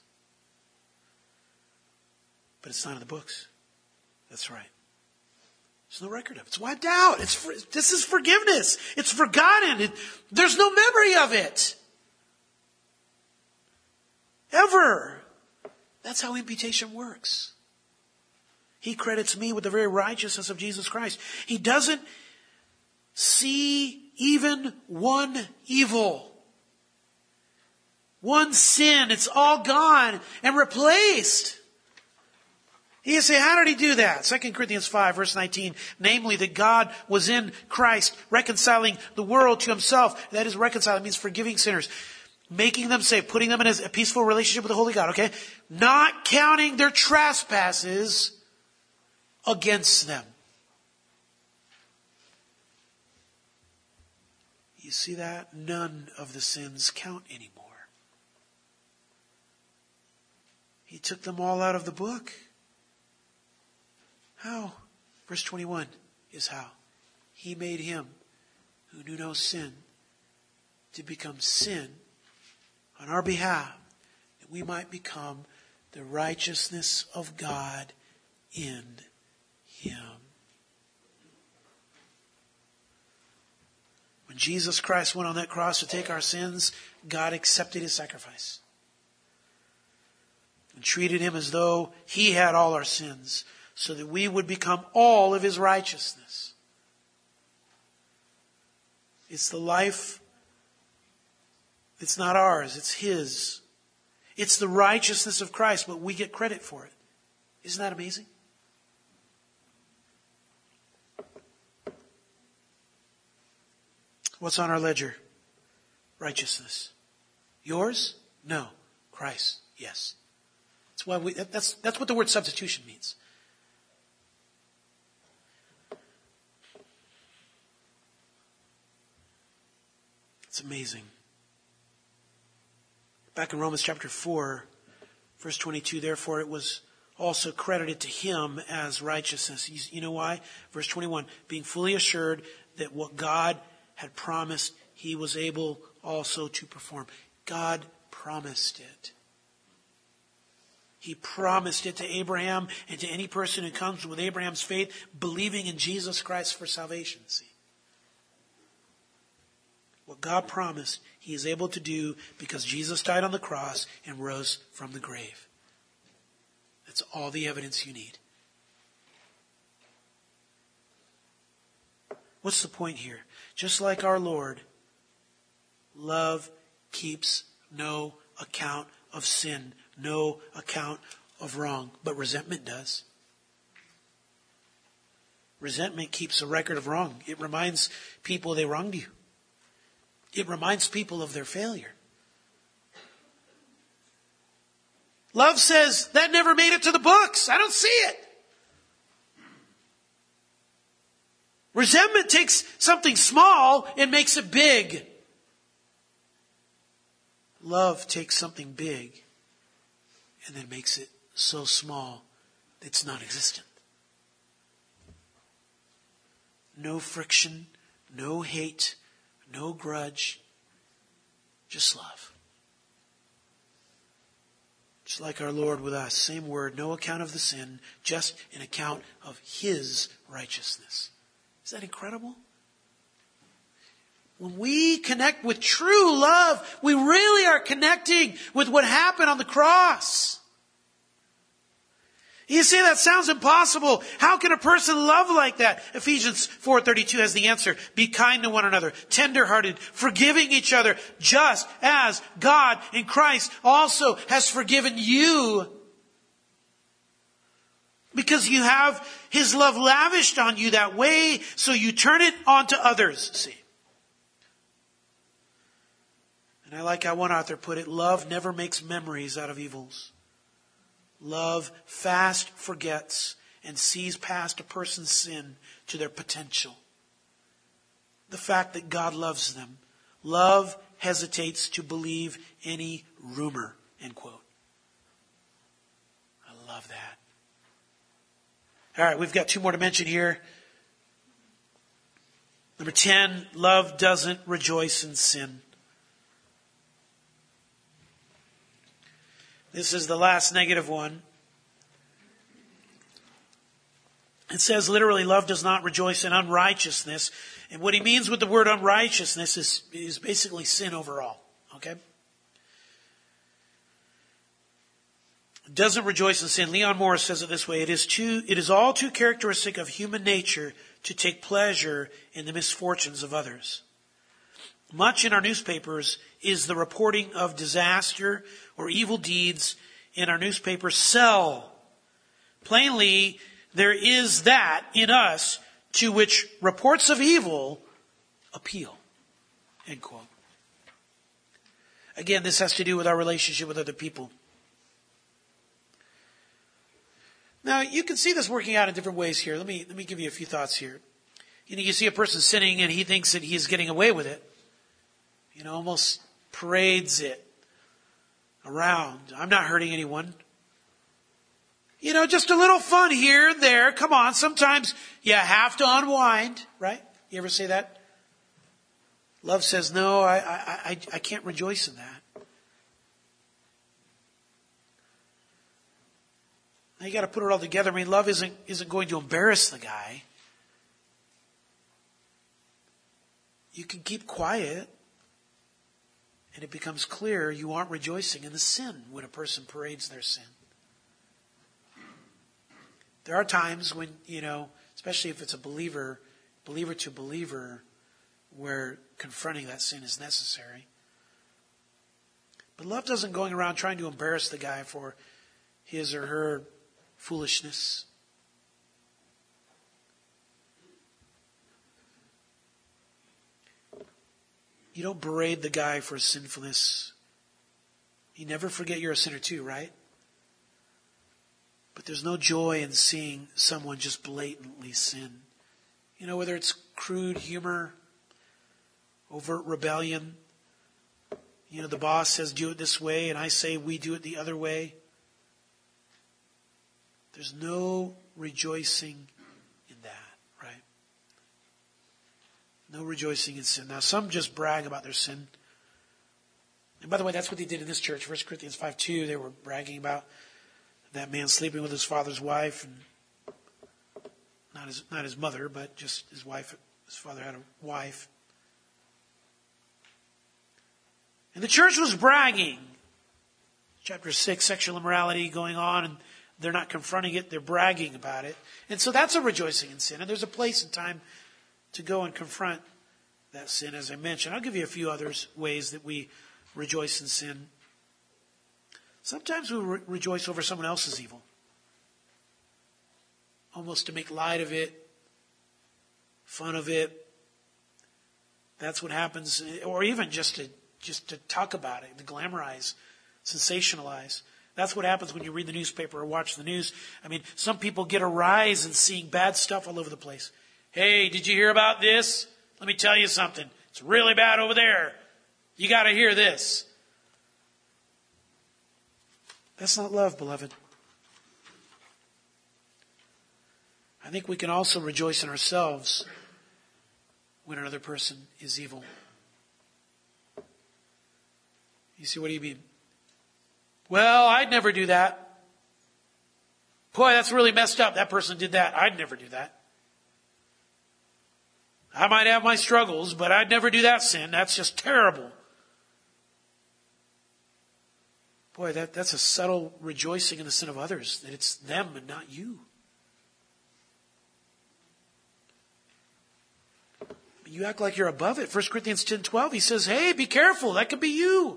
But it's not in the books. That's right. There's no record of it. It's wiped out. It's for, this is forgiveness. It's forgotten. It, there's no memory of it. Ever. That's how imputation works. He credits me with the very righteousness of Jesus Christ. He doesn't see even one evil. One sin. It's all gone and replaced. You say, how did He do that? Second Corinthians five, verse nineteen. Namely, that God was in Christ, reconciling the world to Himself. That is, reconciling means forgiving sinners. Making them safe, putting them in a peaceful relationship with the Holy God, okay? Not counting their trespasses against them. You see that? None of the sins count anymore. He took them all out of the book. How? Verse twenty-one is how. He made Him who knew no sin to become sin on our behalf, that we might become the righteousness of God in Him. When Jesus Christ went on that cross to take our sins, God accepted His sacrifice and treated Him as though He had all our sins, so that we would become all of His righteousness. It's the life, it's not ours, it's His. It's the righteousness of Christ, but we get credit for it. Isn't that amazing? What's on our ledger? Righteousness. Yours? No. Christ? Yes. That's why we, that's, that's what the word substitution means. It's amazing. Back in Romans chapter four, verse twenty-two, therefore it was also credited to him as righteousness. You know why? Verse twenty-one, being fully assured that what God had promised, he was able also to perform. God promised it. He promised it to Abraham and to any person who comes with Abraham's faith, believing in Jesus Christ for salvation. See? What God promised, he is able to do because Jesus died on the cross and rose from the grave. That's all the evidence you need. What's the point here? Just like our Lord, love keeps no account of sin, no account of wrong, but resentment does. Resentment keeps a record of wrong. It reminds people they wronged you. It reminds people of their failure. Love says, that never made it to the books. I don't see it. Resentment takes something small and makes it big. Love takes something big and then makes it so small that it's non-existent. No friction, no hate, no grudge, just love. Just like our Lord with us, same word, no account of the sin, just an account of his righteousness. Is that incredible? When we connect with true love, we really are connecting with what happened on the cross. You say that sounds impossible. How can a person love like that? Ephesians four thirty-two has the answer. Be kind to one another, tender-hearted, forgiving each other, just as God in Christ also has forgiven you. Because you have his love lavished on you that way, so you turn it on to others. See? And I like how one author put it, love never makes memories out of evils. Love fast forgets and sees past a person's sin to their potential. The fact that God loves them. Love hesitates to believe any rumor. End quote. I love that. All right, we've got two more to mention here. Number ten, love doesn't rejoice in sin. This is the last negative one. It says literally, love does not rejoice in unrighteousness. And what he means with the word unrighteousness is, is basically sin overall. Okay? It doesn't rejoice in sin. Leon Morris says it this way. It is too, it is all too characteristic of human nature to take pleasure in the misfortunes of others. Much in our newspapers is the reporting of disaster or evil deeds in our newspapers sell. Plainly, there is that in us to which reports of evil appeal. End quote. Again, this has to do with our relationship with other people. Now, you can see this working out in different ways here. Let me, let me give you a few thoughts here. You know, you see a person sinning and he thinks that he's getting away with it. You know, almost parades it around. I'm not hurting anyone. You know, just a little fun here and there. Come on, sometimes you have to unwind, right? You ever say that? Love says, no, I, I, I, I can't rejoice in that. Now you got to put it all together. I mean, love isn't isn't going to embarrass the guy. You can keep quiet. And it becomes clear you aren't rejoicing in the sin when a person parades their sin. There are times when, you know, especially if it's a believer, believer to believer, where confronting that sin is necessary. But love doesn't going around trying to embarrass the guy for his or her foolishness. You don't berate the guy for his sinfulness. You never forget you're a sinner too, right? But there's no joy in seeing someone just blatantly sin. You know, whether it's crude humor, overt rebellion, You know, the boss says do it this way, and I say we do it the other way. There's no rejoicing in that, right? No rejoicing in sin. Now, some just brag about their sin. And by the way, that's what they did in this church. First Corinthians five two, they were bragging about that man sleeping with his father's wife, and not his not his mother, but just his wife. His father had a wife. And the church was bragging. Chapter six, sexual immorality going on, and they're not confronting it, they're bragging about it. And so that's a rejoicing in sin. And there's a place and time to go and confront that sin, as I mentioned. I'll give you a few others ways that we rejoice in sin. Sometimes we re- rejoice over someone else's evil. Almost to make light of it, fun of it. That's what happens. Or even just to just to talk about it, to glamorize, sensationalize. That's what happens when you read the newspaper or watch the news. I mean, some people get a rise in seeing bad stuff all over the place. Hey, did you hear about this? Let me tell you something. It's really bad over there. You got to hear this. That's not love, beloved. I think we can also rejoice in ourselves when another person is evil. You see, what do you mean? Well, I'd never do that. Boy, that's really messed up. That person did that. I'd never do that. I might have my struggles, but I'd never do that sin. That's just terrible. Boy, that, that's a subtle rejoicing in the sin of others, that it's them and not you. You act like you're above it. First Corinthians ten twelve, he says, hey, be careful. That could be you.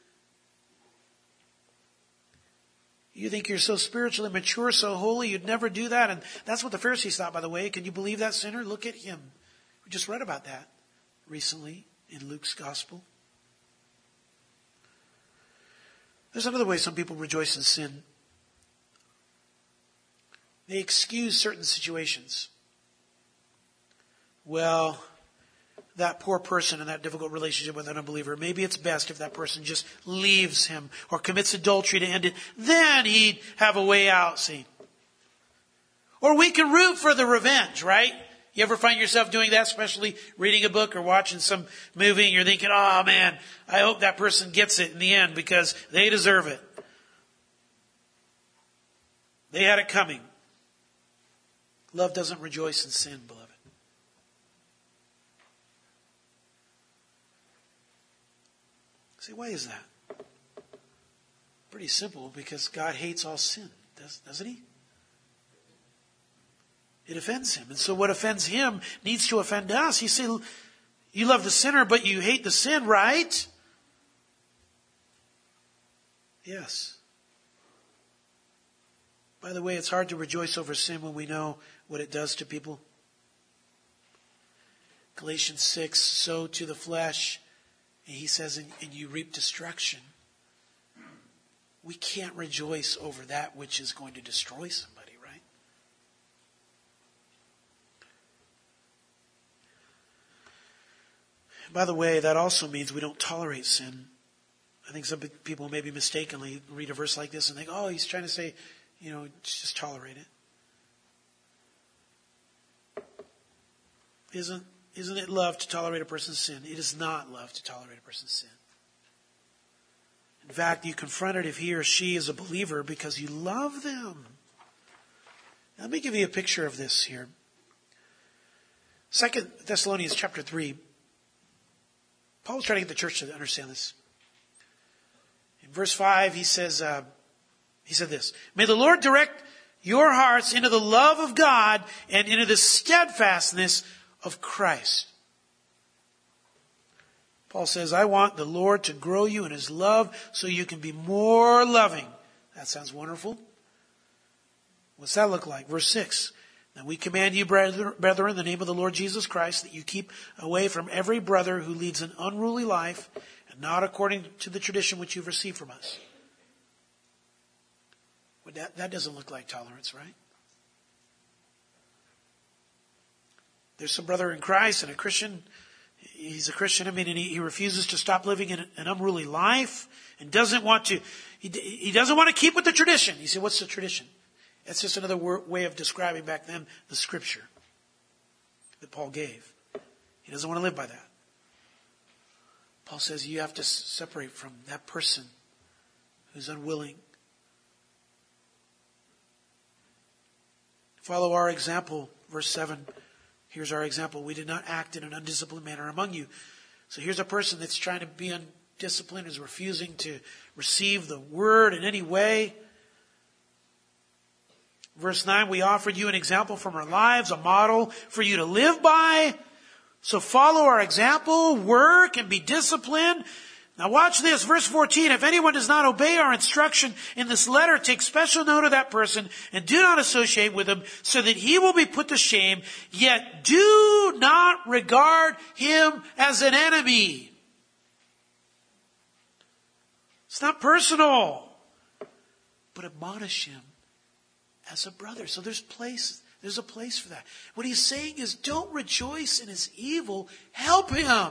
You think you're so spiritually mature, so holy, you'd never do that. And that's what the Pharisees thought, by the way. Can you believe that sinner? Look at him. We just read about that recently in Luke's gospel. There's another way some people rejoice in sin. They excuse certain situations. Well, that poor person in that difficult relationship with an unbeliever, maybe it's best if that person just leaves him or commits adultery to end it. Then he'd have a way out, see. Or we can root for the revenge, right? You ever find yourself doing that, especially reading a book or watching some movie and you're thinking, oh man, I hope that person gets it in the end because they deserve it. They had it coming. Love doesn't rejoice in sin, beloved. See, why is that? Pretty simple, because God hates all sin, doesn't he? It offends him. And so what offends him needs to offend us. He said, you love the sinner, but you hate the sin, right? Yes. By the way, it's hard to rejoice over sin when we know what it does to people. Galatians six, sow to the flesh. And he says, and, and you reap destruction. We can't rejoice over that which is going to destroy somebody, right? By the way, that also means we don't tolerate sin. I think some people maybe mistakenly read a verse like this and think, oh, he's trying to say, you know, just tolerate it. Isn't Isn't it love to tolerate a person's sin? It is not love to tolerate a person's sin. In fact, you confront it if he or she is a believer because you love them. Let me give you a picture of this here. Second Thessalonians chapter three. Paul was trying to get the church to understand this. In verse five, he says, uh, he said this, may the Lord direct your hearts into the love of God and into the steadfastness of Christ. Paul says, I want the Lord to grow you in his love so you can be more loving. That sounds wonderful. What's that look like? Verse six. Now we command you, brethren, in the name of the Lord Jesus Christ, that you keep away from every brother who leads an unruly life and not according to the tradition which you've received from us. Well, that, that doesn't look like tolerance, right? There's some brother in Christ and a Christian, he's a Christian, I mean, and he, he refuses to stop living in an unruly life and doesn't want to, he, he doesn't want to keep with the tradition. You say, what's the tradition? That's just another word, way of describing back then the scripture that Paul gave. He doesn't want to live by that. Paul says you have to separate from that person who's unwilling. Follow our example, verse seven. Here's our example. We did not act in an undisciplined manner among you. So here's a person that's trying to be undisciplined, is refusing to receive the word in any way. Verse nine, we offered you an example from our lives, a model for you to live by. So follow our example, work, and be disciplined. Now watch this, verse fourteen, if anyone does not obey our instruction in this letter, take special note of that person and do not associate with him so that he will be put to shame, yet do not regard him as an enemy. It's not personal, but admonish him as a brother. So there's place, there's a place for that. What he's saying is don't rejoice in his evil, help him.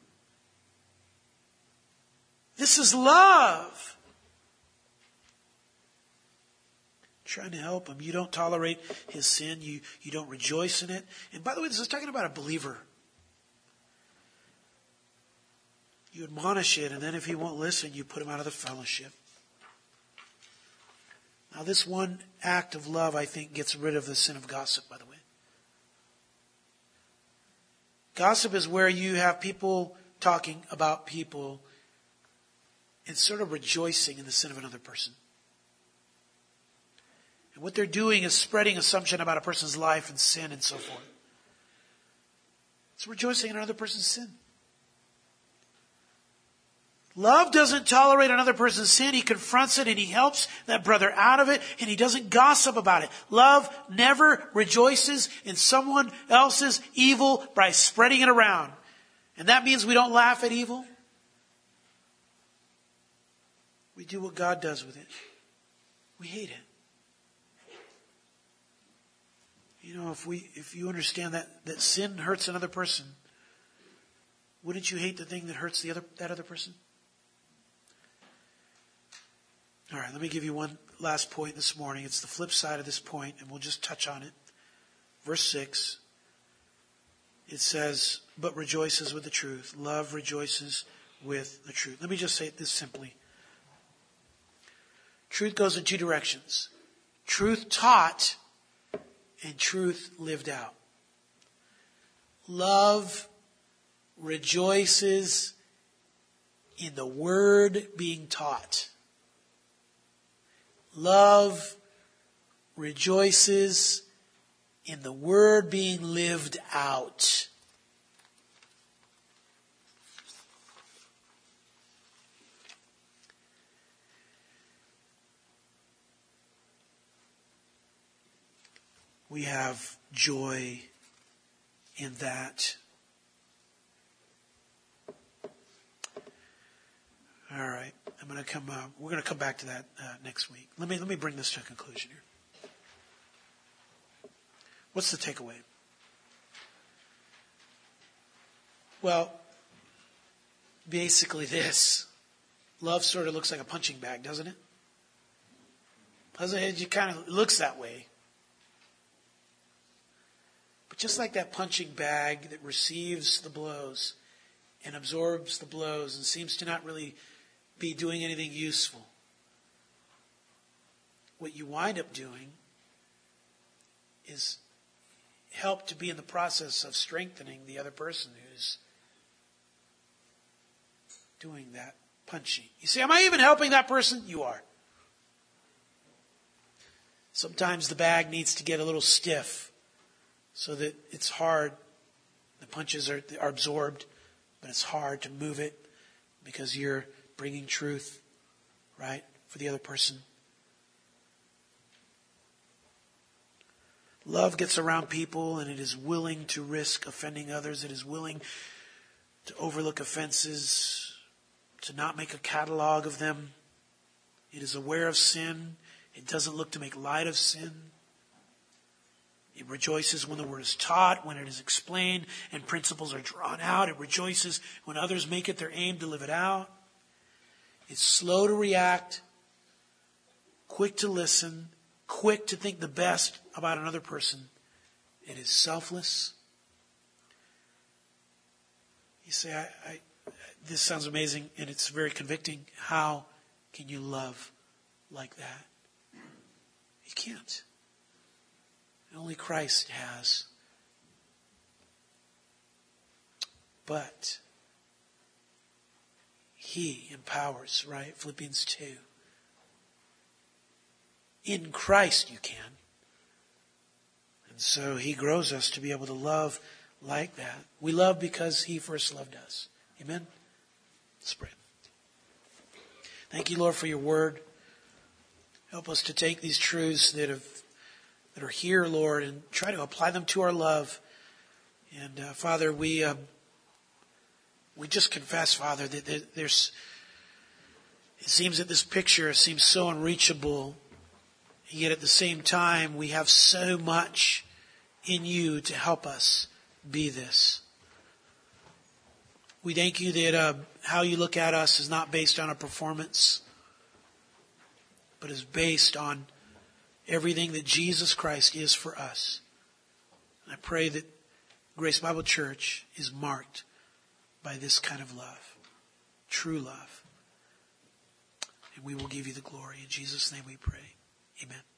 This is love. Trying to help him. You don't tolerate his sin. You, you don't rejoice in it. And by the way, this is talking about a believer. You admonish it, and then if he won't listen, you put him out of the fellowship. Now this one act of love, I think, gets rid of the sin of gossip, by the way. Gossip is where you have people talking about people and sort of rejoicing in the sin of another person. And what they're doing is spreading assumption about a person's life and sin and so forth. It's rejoicing in another person's sin. Love doesn't tolerate another person's sin. He confronts it and he helps that brother out of it, and he doesn't gossip about it. Love never rejoices in someone else's evil by spreading it around. And that means we don't laugh at evil. We do what God does with it. We hate it. You know, if we, if you understand that, that sin hurts another person, wouldn't you hate the thing that hurts the other, that other person? All right, let me give you one last point this morning. It's the flip side of this point, and we'll just touch on it. Verse six, it says, but rejoices with the truth. Love rejoices with the truth. Let me just say this simply. Truth goes in two directions. Truth taught and truth lived out. Love rejoices in the word being taught. Love rejoices in the word being lived out. We have joy in that. All right, I'm going to come. Uh, we're going to come back to that uh, next week. Let me let me bring this to a conclusion here. What's the takeaway? Well, basically this: love sort of looks like a punching bag, doesn't it? Doesn't it? It kind of looks that way. But just like that punching bag that receives the blows and absorbs the blows and seems to not really be doing anything useful, what you wind up doing is help to be in the process of strengthening the other person who's doing that punching. You say, am I even helping that person? You are. Sometimes the bag needs to get a little stiff so that it's hard. The punches are, are absorbed, but it's hard to move it because you're bringing truth, right, for the other person. Love gets around people and it is willing to risk offending others. It is willing to overlook offenses, to not make a catalog of them. It is aware of sin. It doesn't look to make light of sin. It rejoices when the word is taught, when it is explained, and principles are drawn out. It rejoices when others make it their aim to live it out. It's slow to react, quick to listen, quick to think the best about another person. It is selfless. You say, I, I, this sounds amazing, and it's very convicting. How can you love like that? You can't. Only Christ has. But He empowers, right? Philippians two. In Christ you can. And so He grows us to be able to love like that. We love because He first loved us. Amen? Let's pray. Thank you, Lord, for your word. Help us to take these truths that have that are here, Lord, and try to apply them to our love. And uh, Father, we uh, we just confess, Father, that, that there's. It seems that this picture seems so unreachable, yet at the same time, we have so much in you to help us be this. We thank you that uh, how you look at us is not based on a performance, but is based on everything that Jesus Christ is for us. I pray that Grace Bible Church is marked by this kind of love, true love. And we will give you the glory. In Jesus' name we pray. Amen.